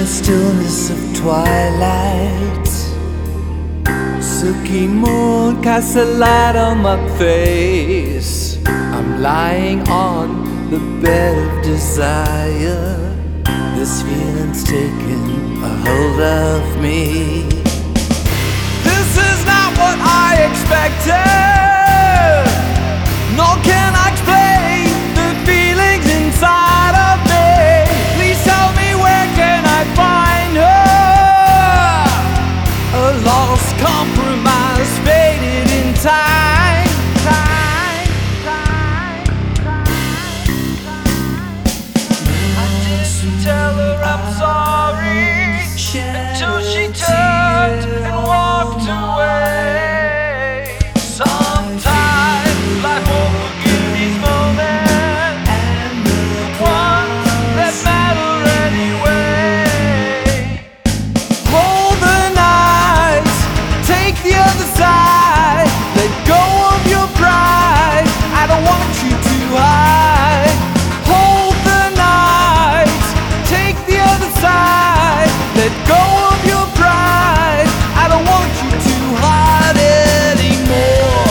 the stillness of twilight, silky moon casts a light on my face. I'm lying on the bed of desire. This feeling's taken a hold of me. This is not what I expected, nor can I explain the feelings inside of me. Please tell me, where can I find her? A lost compromise, faded in time. I didn't tell her I'm sorry until she turned and walked away. Sometimes life won't forgive these moments, the ones that matter anyway. Hold the night, take the other side, let go of your pride. I don't want you to hide. Hold the night, take the other side, let go of your pride. I don't want you to hide anymore.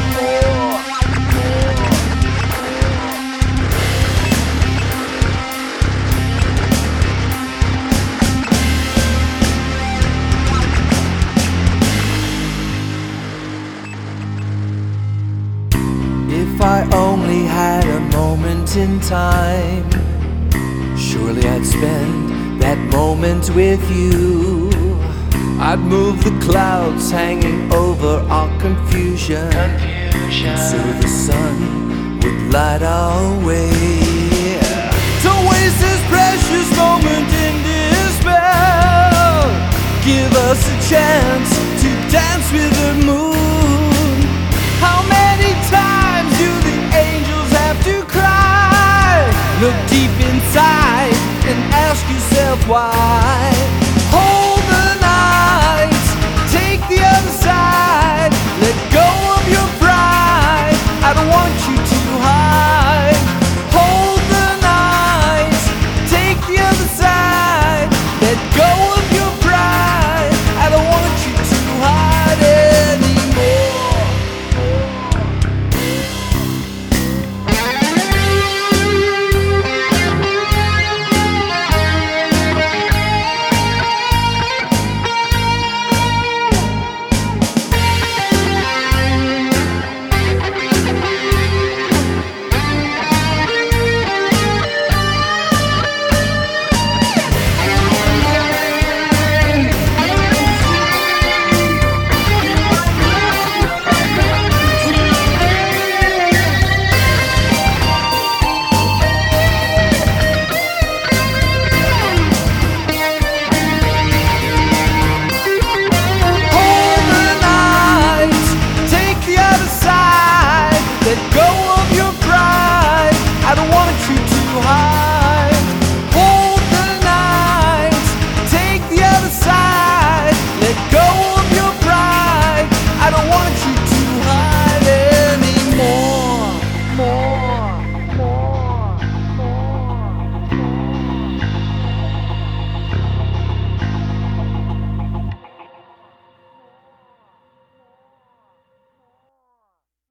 If I only had a moment in time, surely I'd spend that moment with you. I'd move the clouds hanging over our confusion, so the sun would light our way. Don't waste this precious moment in despair. Give us a chance to dance with the moon. How many times do the angels have to cry? Look deep inside and ask yourself why.